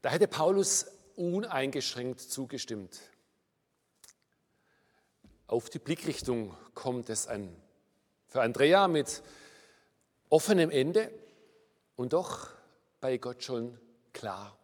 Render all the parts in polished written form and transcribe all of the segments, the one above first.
Da hätte Paulus uneingeschränkt zugestimmt. Auf die Blickrichtung kommt es an. Für Andrea mit offenem Ende und doch bei Gott schon klar.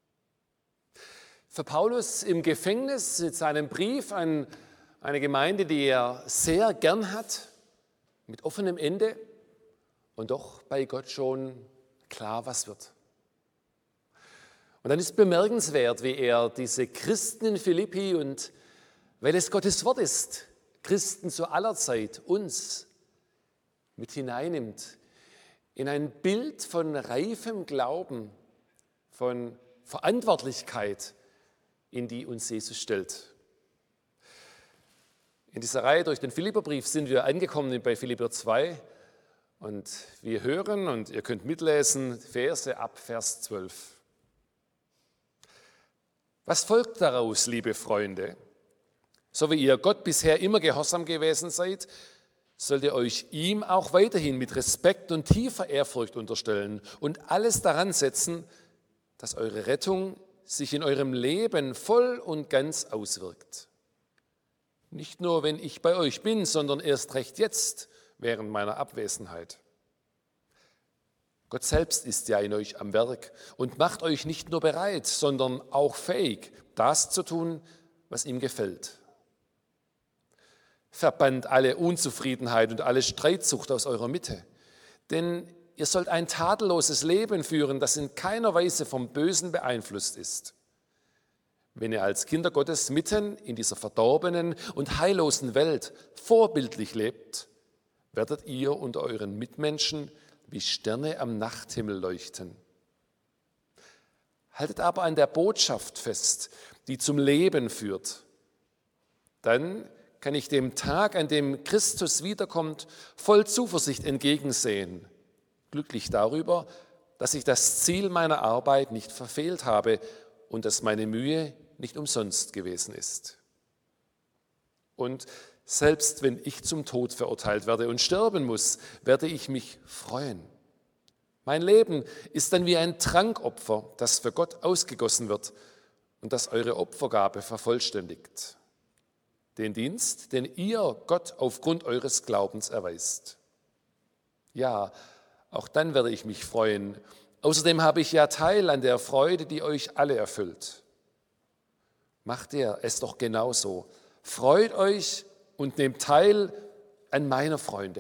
Für Paulus im Gefängnis mit seinem Brief an eine Gemeinde, die er sehr gern hat, mit offenem Ende und doch bei Gott schon klar, was wird. Und dann ist bemerkenswert, wie er diese Christen in Philippi und weil es Gottes Wort ist, Christen zu aller Zeit, uns mit hineinnimmt in ein Bild von reifem Glauben, von Verantwortlichkeit, in die uns Jesus stellt. In dieser Reihe durch den Philipperbrief sind wir angekommen bei Philipper 2 und wir hören, und ihr könnt mitlesen, Verse ab Vers 12. Was folgt daraus, liebe Freunde? So wie ihr Gott bisher immer gehorsam gewesen seid, sollt ihr euch ihm auch weiterhin mit Respekt und tiefer Ehrfurcht unterstellen und alles daran setzen, dass eure Rettung sich in eurem Leben voll und ganz auswirkt. Nicht nur, wenn ich bei euch bin, sondern erst recht jetzt, während meiner Abwesenheit. Gott selbst ist ja in euch am Werk und macht euch nicht nur bereit, sondern auch fähig, das zu tun, was ihm gefällt. Verbannt alle Unzufriedenheit und alle Streitsucht aus eurer Mitte, denn ihr sollt ein tadelloses Leben führen, das in keiner Weise vom Bösen beeinflusst ist. Wenn ihr als Kinder Gottes mitten in dieser verdorbenen und heillosen Welt vorbildlich lebt, werdet ihr unter euren Mitmenschen wie Sterne am Nachthimmel leuchten. Haltet aber an der Botschaft fest, die zum Leben führt. Dann kann ich dem Tag, an dem Christus wiederkommt, voll Zuversicht entgegensehen. Glücklich darüber, dass ich das Ziel meiner Arbeit nicht verfehlt habe und dass meine Mühe nicht umsonst gewesen ist. Und selbst wenn ich zum Tod verurteilt werde und sterben muss, werde ich mich freuen. Mein Leben ist dann wie ein Trankopfer, das für Gott ausgegossen wird und das eure Opfergabe vervollständigt. Den Dienst, den ihr Gott aufgrund eures Glaubens erweist. Ja, auch dann werde ich mich freuen. Außerdem habe ich ja Teil an der Freude, die euch alle erfüllt. Macht ihr es doch genauso. Freut euch und nehmt teil an meiner Freude.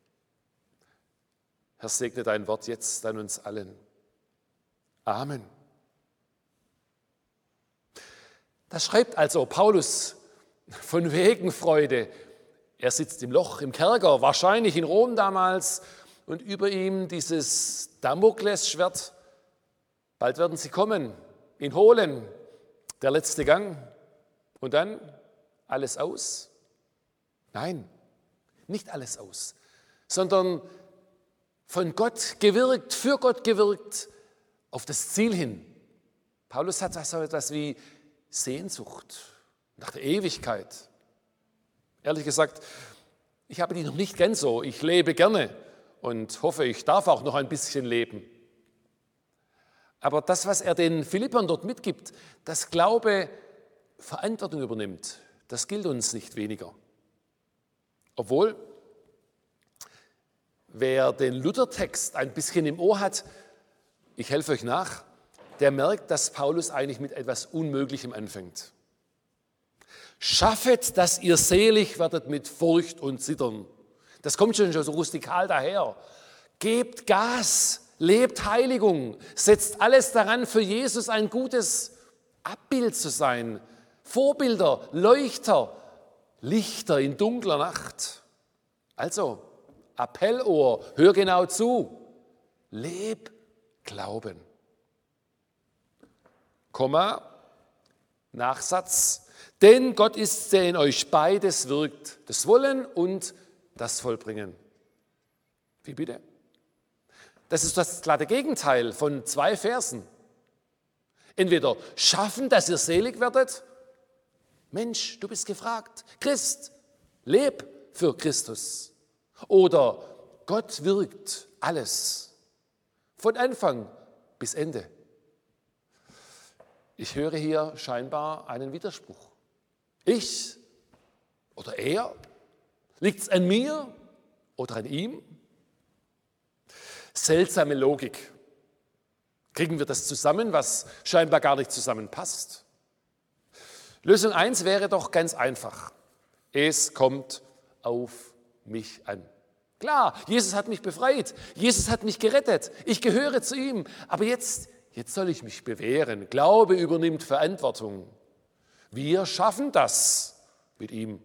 Herr, segne dein Wort jetzt an uns allen. Amen. Da schreibt also Paulus von wegen Freude. Er sitzt im Loch, im Kerker, wahrscheinlich in Rom damals, und über ihm dieses Damoklesschwert. Bald werden sie kommen, ihn holen, der letzte Gang, und dann alles aus? Nein, nicht alles aus, sondern von Gott gewirkt, für Gott gewirkt, auf das Ziel hin. Paulus hat so etwas wie Sehnsucht nach der Ewigkeit. Ehrlich gesagt, ich habe die noch nicht ganz so. Ich lebe gerne und hoffe, ich darf auch noch ein bisschen leben. Aber das, was er den Philippern dort mitgibt, dass Glaube Verantwortung übernimmt, das gilt uns nicht weniger. Obwohl, wer den Luthertext ein bisschen im Ohr hat, ich helfe euch nach, der merkt, dass Paulus eigentlich mit etwas Unmöglichem anfängt. Schaffet, dass ihr selig werdet mit Furcht und Zittern. Das kommt schon so rustikal daher. Gebt Gas, lebt Heiligung, setzt alles daran, für Jesus ein gutes Abbild zu sein. Vorbilder, Leuchter, Lichter in dunkler Nacht. Also, Appellohr, hör genau zu. Leb Glauben. Komma, Nachsatz. Denn Gott ist, der in euch beides wirkt, das Wollen und das Vollbringen. Wie bitte? Das ist das glatte Gegenteil von 2 Versen. Entweder schaffen, dass ihr selig werdet. Mensch, du bist gefragt. Christ, leb für Christus. Oder Gott wirkt alles. Von Anfang bis Ende. ich höre hier scheinbar einen Widerspruch. Ich oder er? Liegt es an mir oder an ihm? Seltsame Logik. Kriegen wir das zusammen, was scheinbar gar nicht zusammenpasst? Lösung 1 wäre doch ganz einfach. Es kommt auf mich an. Klar, Jesus hat mich befreit, Jesus hat mich gerettet, ich gehöre zu ihm, aber jetzt soll ich mich bewähren. Glaube übernimmt Verantwortung. Wir schaffen das mit ihm.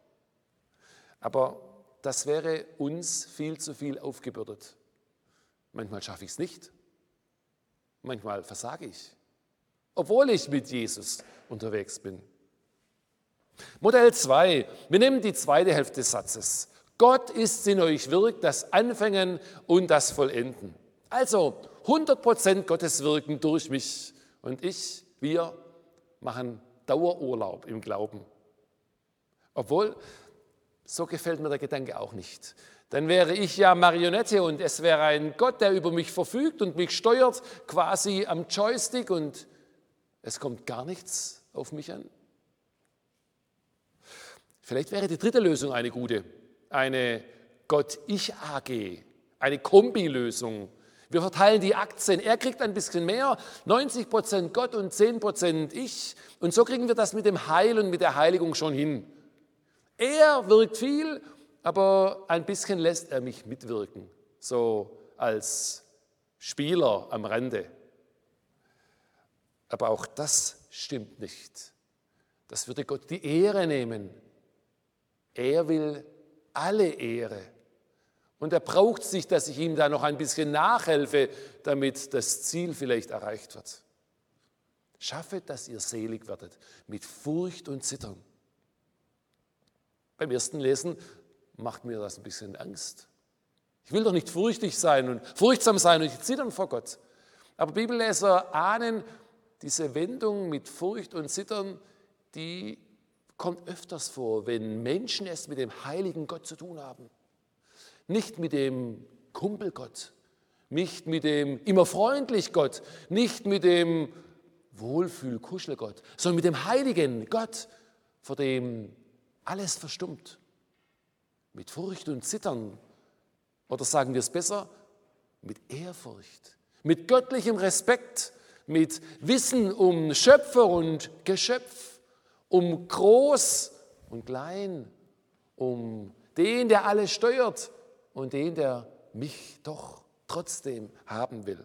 Aber das wäre uns viel zu viel aufgebürdet. Manchmal schaffe ich es nicht, manchmal versage ich, obwohl ich mit Jesus unterwegs bin. Modell 2, wir nehmen die zweite Hälfte des Satzes. Gott ist in euch wirkt, das Anfangen und das Vollenden. Also 100% Gottes Wirken durch mich und wir machen Dauerurlaub im Glauben. Obwohl, so gefällt mir der Gedanke auch nicht. Dann wäre ich ja Marionette und es wäre ein Gott, der über mich verfügt und mich steuert, quasi am Joystick und es kommt gar nichts auf mich an. Vielleicht wäre die dritte Lösung eine gute, eine Gott-Ich-AG, eine Kombilösung. Wir verteilen die Aktien, er kriegt ein bisschen mehr, 90% Gott und 10% ich. Und so kriegen wir das mit dem Heil und mit der Heiligung schon hin. Er wirkt viel, aber ein bisschen lässt er mich mitwirken, so als Spieler am Rande. Aber auch das stimmt nicht. Das würde Gott die Ehre nehmen. Er will alle Ehre. Und er braucht sich, dass ich ihm da noch ein bisschen nachhelfe, damit das Ziel vielleicht erreicht wird. Schaffet, dass ihr selig werdet, mit Furcht und Zittern. Beim ersten Lesen macht mir das ein bisschen Angst. Ich will doch nicht furchtig sein und furchtsam sein und zittern vor Gott. Aber Bibelleser ahnen, diese Wendung mit Furcht und Zittern, die kommt öfters vor, wenn Menschen es mit dem heiligen Gott zu tun haben. Nicht mit dem Kumpelgott, nicht mit dem immer freundlich Gott, nicht mit dem Wohlfühl-Kuschelgott, sondern mit dem heiligen Gott, vor dem alles verstummt. Mit Furcht und Zittern, oder sagen wir es besser, mit Ehrfurcht, mit göttlichem Respekt, mit Wissen um Schöpfer und Geschöpf, um Groß und Klein, um den, der alles steuert und den, der mich doch trotzdem haben will.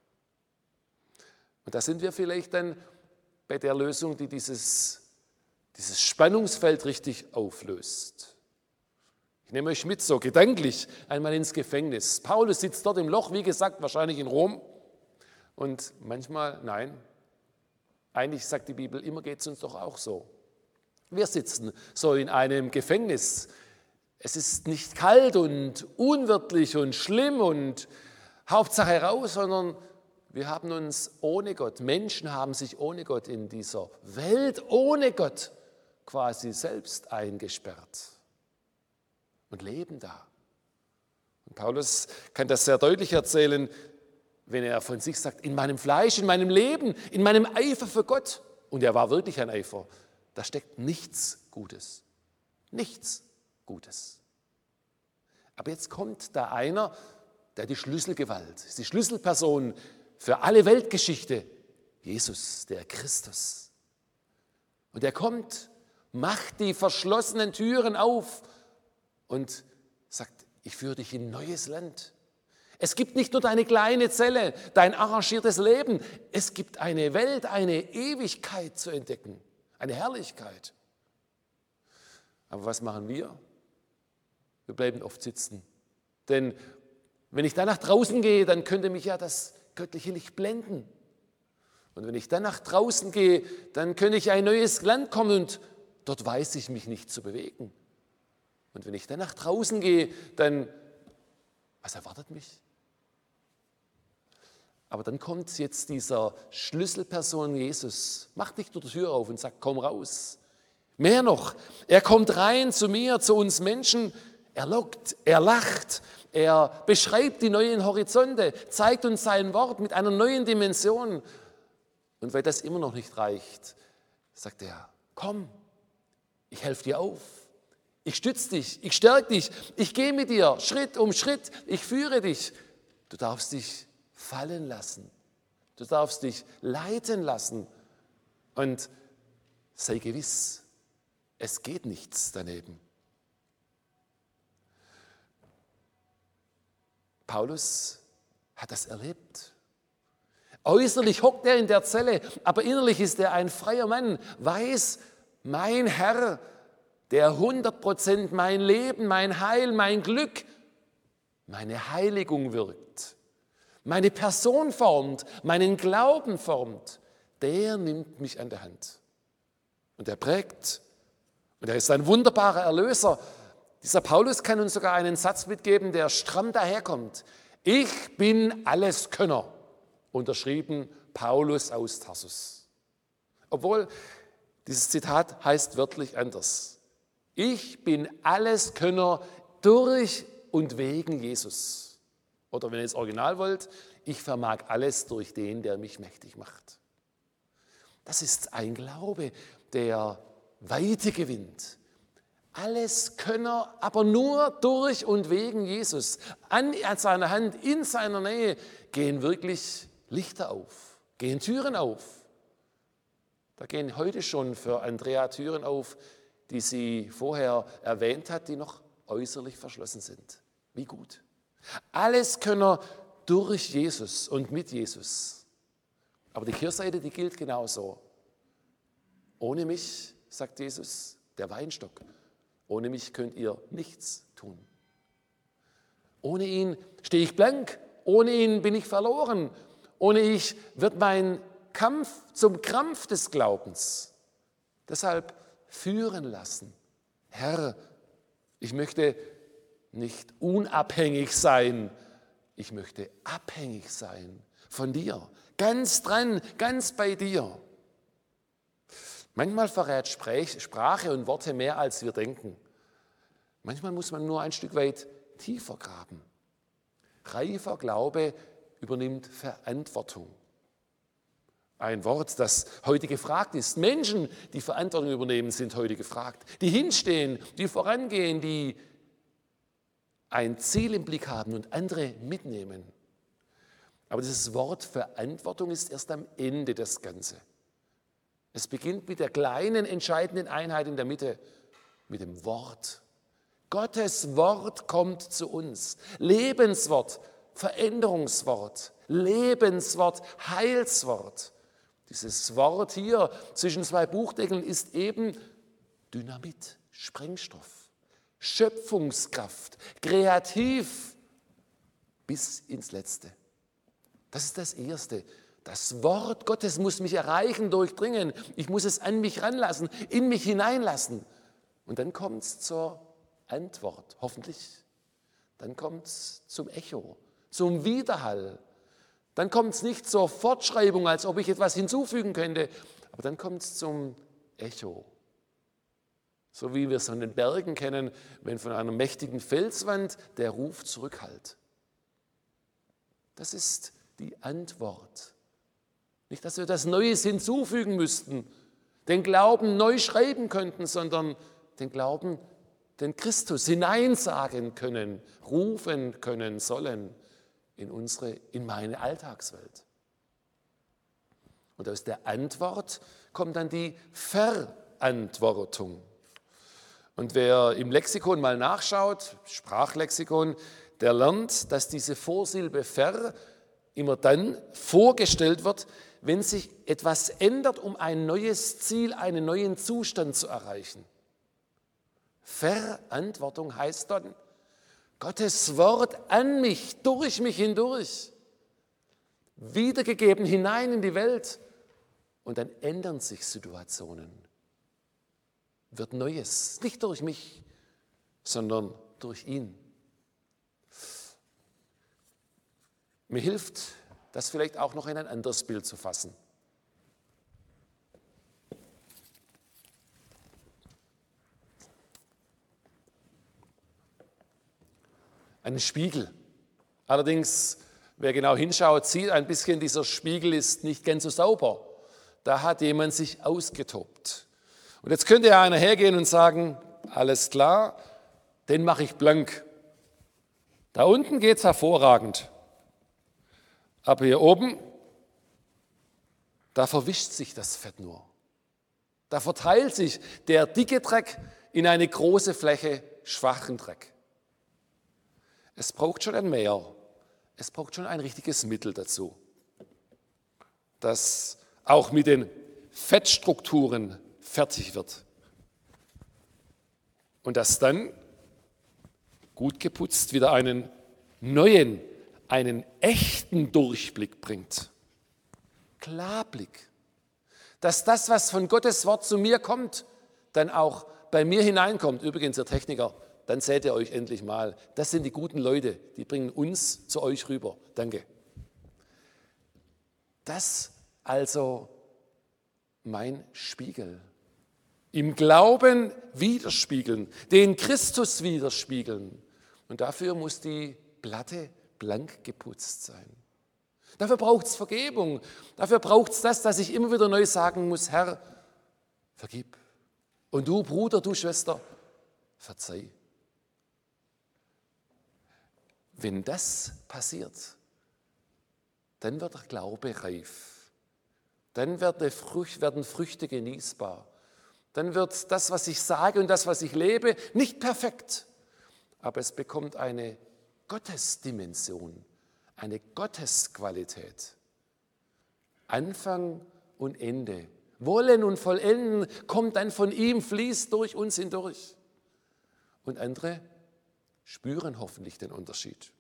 Und da sind wir vielleicht dann bei der Lösung, die dieses Spannungsfeld richtig auflöst. Ich nehme euch mit, so gedanklich, einmal ins Gefängnis. Paulus sitzt dort im Loch, wie gesagt, wahrscheinlich in Rom. Und manchmal, nein, eigentlich sagt die Bibel, immer geht es uns doch auch so. Wir sitzen so in einem Gefängnis. Es ist nicht kalt und unwirtlich und schlimm und Hauptsache raus, sondern wir haben uns ohne Gott, Menschen haben sich ohne Gott in dieser Welt, ohne Gott quasi selbst eingesperrt und leben da. Und Paulus kann das sehr deutlich erzählen, wenn er von sich sagt, in meinem Fleisch, in meinem Leben, in meinem Eifer für Gott. Und er war wirklich ein Eifer. Da steckt nichts Gutes. Nichts Gutes. Aber jetzt kommt da einer, der die Schlüsselgewalt, die Schlüsselperson für alle Weltgeschichte, Jesus, der Christus. Und er kommt, macht die verschlossenen Türen auf und sagt, ich führe dich in ein neues Land. Es gibt nicht nur deine kleine Zelle, dein arrangiertes Leben, es gibt eine Welt, eine Ewigkeit zu entdecken, eine Herrlichkeit. Aber was machen wir? Wir bleiben oft sitzen. Denn wenn ich dann nach draußen gehe, dann könnte mich ja das göttliche Licht blenden. Und wenn ich dann nach draußen gehe, dann könnte ich in ein neues Land kommen und dort weiß ich mich nicht zu bewegen. Und wenn ich dann nach draußen gehe, dann, was erwartet mich? Aber dann kommt jetzt dieser Schlüsselperson Jesus, macht nicht nur die Tür auf und sagt, komm raus. Mehr noch, er kommt rein zu mir, zu uns Menschen, er lockt, er lacht, er beschreibt die neuen Horizonte, zeigt uns sein Wort mit einer neuen Dimension. Und weil das immer noch nicht reicht, sagt er, komm, ich helfe dir auf, ich stütze dich, ich stärke dich, ich gehe mit dir Schritt um Schritt, ich führe dich. Du darfst dich fallen lassen, du darfst dich leiten lassen und sei gewiss, es geht nichts daneben. Paulus hat das erlebt. Äußerlich hockt er in der Zelle, aber innerlich ist er ein freier Mann, weiß, mein Herr, der 100% mein Leben, mein Heil, mein Glück, meine Heiligung wirkt, meine Person formt, meinen Glauben formt, der nimmt mich an der Hand. Und er prägt. Und er ist ein wunderbarer Erlöser. Dieser Paulus kann uns sogar einen Satz mitgeben, der stramm daherkommt. Ich bin Alleskönner. Unterschrieben Paulus aus Tarsus. Obwohl, dieses Zitat heißt wörtlich anders. Ich bin Alleskönner durch und wegen Jesus. Oder wenn ihr das Original wollt, ich vermag alles durch den, der mich mächtig macht. Das ist ein Glaube, der Weite gewinnt. Alleskönner, aber nur durch und wegen Jesus. An seiner Hand, in seiner Nähe gehen wirklich Lichter auf, gehen Türen auf. Da gehen heute schon für Andrea Türen auf, die sie vorher erwähnt hat, die noch äußerlich verschlossen sind. Wie gut. Alleskönner durch Jesus und mit Jesus. Aber die Kehrseite, die gilt genauso. Ohne mich, sagt Jesus, der Weinstock, ohne mich könnt ihr nichts tun. Ohne ihn stehe ich blank, ohne ihn bin ich verloren. Ohne ihn wird mein Kampf zum Krampf des Glaubens. Deshalb führen lassen. Herr, ich möchte nicht unabhängig sein, ich möchte abhängig sein von dir. Ganz dran, ganz bei dir. Manchmal verrät Sprache und Worte mehr, als wir denken. Manchmal muss man nur ein Stück weit tiefer graben. Reifer Glaube übernimmt Verantwortung. Ein Wort, das heute gefragt ist. Menschen, die Verantwortung übernehmen, sind heute gefragt. Die hinstehen, die vorangehen, die ein Ziel im Blick haben und andere mitnehmen. Aber dieses Wort Verantwortung ist erst am Ende das Ganze. Es beginnt mit der kleinen, entscheidenden Einheit in der Mitte, mit dem Wort. Gottes Wort kommt zu uns. Lebenswort, Veränderungswort, Lebenswort, Heilswort. Dieses Wort hier zwischen zwei Buchdeckeln ist eben Dynamit, Sprengstoff, Schöpfungskraft, kreativ bis ins Letzte. Das ist das Erste. Das Wort Gottes muss mich erreichen, durchdringen. Ich muss es an mich ranlassen, in mich hineinlassen. Und dann kommt es zur Antwort, hoffentlich. Dann kommt es zum Echo, zum Widerhall. Dann kommt es nicht zur Fortschreibung, als ob ich etwas hinzufügen könnte, aber dann kommt es zum Echo. So wie wir es von den Bergen kennen, wenn von einer mächtigen Felswand der Ruf zurückhallt. Das ist die Antwort. Nicht, dass wir das Neues hinzufügen müssten, den Glauben neu schreiben könnten, sondern den Glauben, den Christus hineinsagen können, rufen können, sollen in meine Alltagswelt. Und aus der Antwort kommt dann die Verantwortung. Und wer im Lexikon mal nachschaut, Sprachlexikon, der lernt, dass diese Vorsilbe ver immer dann vorgestellt wird, wenn sich etwas ändert, um ein neues Ziel, einen neuen Zustand zu erreichen. Verantwortung heißt dann, Gottes Wort an mich, durch mich hindurch, wiedergegeben hinein in die Welt. Und dann ändern sich Situationen. Wird Neues, nicht durch mich, sondern durch ihn. Mir hilft, das vielleicht auch noch in ein anderes Bild zu fassen. Einen Spiegel. Allerdings, wer genau hinschaut, sieht ein bisschen, dieser Spiegel ist nicht ganz so sauber. da hat jemand sich ausgetobt. Und jetzt könnte ja einer hergehen und sagen, alles klar, den mache ich blank. Da unten geht es hervorragend. Aber hier oben, da verwischt sich das Fett nur. Da verteilt sich der dicke Dreck in eine große Fläche schwachen Dreck. Es braucht schon ein Mehr, es braucht schon ein richtiges Mittel dazu, das auch mit den Fettstrukturen fertig wird und das dann gut geputzt wieder einen neuen, einen echten Durchblick bringt. Klarblick. Dass das, was von Gottes Wort zu mir kommt, dann auch bei mir hineinkommt. Übrigens, ihr Techniker, dann seht ihr euch endlich mal. Das sind die guten Leute, die bringen uns zu euch rüber. Danke. Das also mein Spiegel. Im Glauben widerspiegeln, den Christus widerspiegeln. Und dafür muss die Platte blank geputzt sein. Dafür braucht es Vergebung. Dafür braucht es das, dass ich immer wieder neu sagen muss, Herr, vergib. Und du, Bruder, du, Schwester, verzeih. Wenn das passiert, dann wird der Glaube reif. Dann werden Früchte genießbar. Dann wird das, was ich sage und das, was ich lebe, nicht perfekt. Aber es bekommt eine Gottesdimension, eine Gottesqualität. Anfang und Ende. Wollen und Vollenden kommt dann von ihm, fließt durch uns hindurch. Und andere spüren hoffentlich den Unterschied.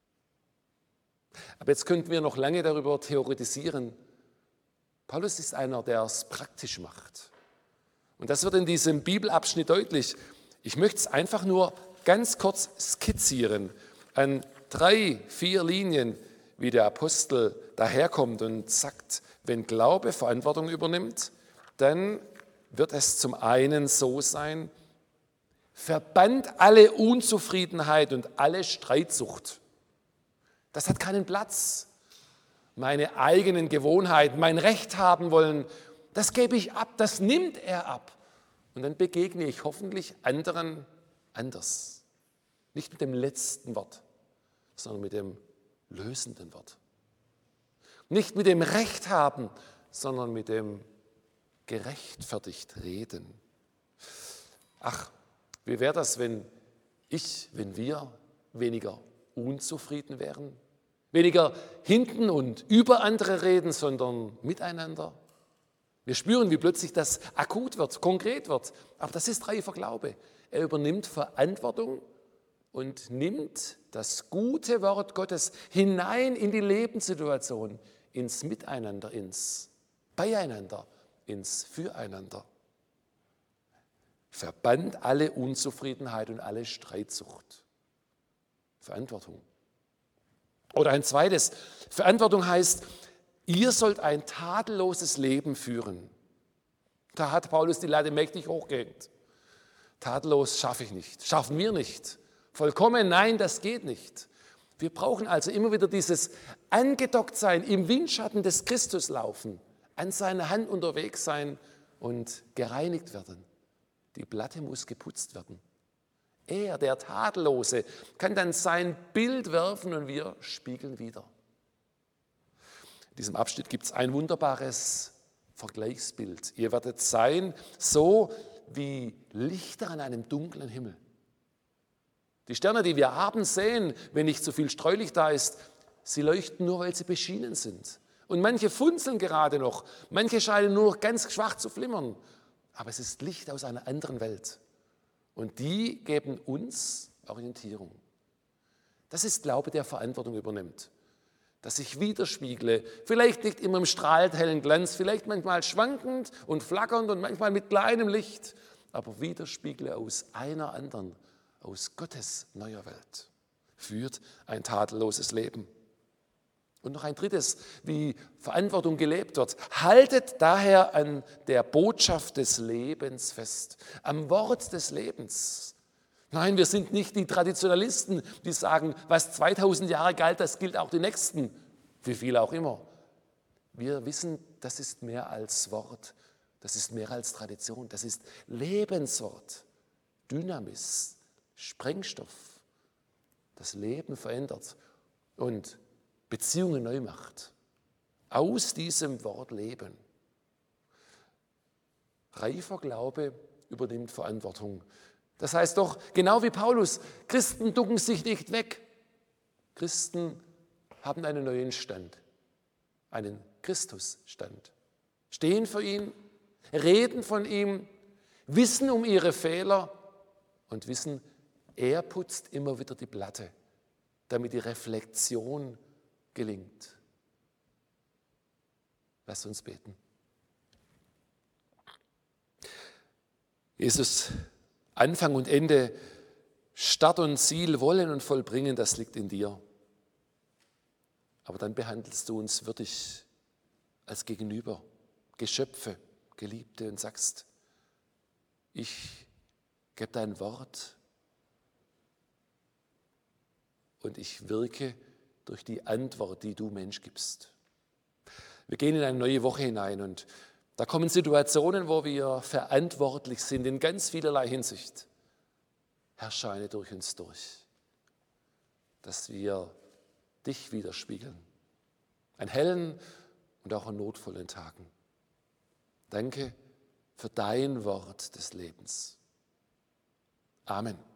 Aber jetzt könnten wir noch lange darüber theoretisieren. Paulus ist einer, der es praktisch macht. Und das wird in diesem Bibelabschnitt deutlich. Ich möchte es einfach nur ganz kurz skizzieren an 3, 4 Linien, wie der Apostel daherkommt und sagt, wenn Glaube Verantwortung übernimmt, dann wird es zum einen so sein, verbannt alle Unzufriedenheit und alle Streitsucht. Das hat keinen Platz. Meine eigenen Gewohnheiten, mein Recht haben wollen, das gebe ich ab, das nimmt er ab. Und dann begegne ich hoffentlich anderen anders. Nicht mit dem letzten Wort, sondern mit dem lösenden Wort. Nicht mit dem Recht haben, sondern mit dem gerechtfertigt reden. Ach, wie wäre das, wenn wir weniger unzufrieden wären? Weniger hinten und über andere reden, sondern miteinander? Wir spüren, wie plötzlich das akut wird, konkret wird. Aber das ist reifer Glaube. Er übernimmt Verantwortung und nimmt das gute Wort Gottes hinein in die Lebenssituation, ins Miteinander, ins Beieinander, ins Füreinander. Verbannt alle Unzufriedenheit und alle Streitsucht. Verantwortung. Oder ein zweites, Verantwortung heißt, ihr sollt ein tadelloses Leben führen. Da hat Paulus die Latte mächtig hochgehängt. Tadellos schaffe ich nicht, schaffen wir nicht. Vollkommen, nein, das geht nicht. Wir brauchen also immer wieder dieses angedockt sein, im Windschatten des Christus laufen, an seiner Hand unterwegs sein und gereinigt werden. Die Platte muss geputzt werden. Er, der Tadellose, kann dann sein Bild werfen und wir spiegeln wieder. In diesem Abschnitt gibt es ein wunderbares Vergleichsbild. Ihr werdet sein, so wie Lichter an einem dunklen Himmel. Die Sterne, die wir abends sehen, wenn nicht so viel Streulicht da ist, sie leuchten nur, weil sie beschienen sind. Und manche funzeln gerade noch, manche scheinen nur noch ganz schwach zu flimmern. Aber es ist Licht aus einer anderen Welt. Und die geben uns Orientierung. Das ist Glaube, der Verantwortung übernimmt. Dass ich widerspiegle, vielleicht nicht immer im strahlend hellen Glanz, vielleicht manchmal schwankend und flackernd und manchmal mit kleinem Licht, aber widerspiegle aus einer anderen, aus Gottes neuer Welt. Führt ein tadelloses Leben. Und noch ein drittes, wie Verantwortung gelebt wird. Haltet daher an der Botschaft des Lebens fest, am Wort des Lebens. Nein, wir sind nicht die Traditionalisten, die sagen, was 2000 Jahre galt, das gilt auch die nächsten, wie viel auch immer. Wir wissen, das ist mehr als Wort, das ist mehr als Tradition, das ist Lebenswort, Dynamis, Sprengstoff, das Leben verändert und Beziehungen neu macht. Aus diesem Wort leben. Reifer Glaube übernimmt Verantwortung. Das heißt doch, genau wie Paulus, Christen ducken sich nicht weg. Christen haben einen neuen Stand, einen Christusstand. Stehen für ihn, reden von ihm, wissen um ihre Fehler und wissen, er putzt immer wieder die Platte, damit die Reflexion gelingt. Lasst uns beten. Jesus, Anfang und Ende, Start und Ziel, Wollen und Vollbringen, das liegt in dir. Aber dann behandelst du uns würdig als Gegenüber, Geschöpfe, Geliebte und sagst, ich gebe dein Wort und ich wirke durch die Antwort, die du Mensch gibst. Wir gehen in eine neue Woche hinein und da kommen Situationen, wo wir verantwortlich sind in ganz vielerlei Hinsicht. Herr, scheine durch uns durch, dass wir dich widerspiegeln, an hellen und auch an notvollen Tagen. Danke für dein Wort des Lebens. Amen.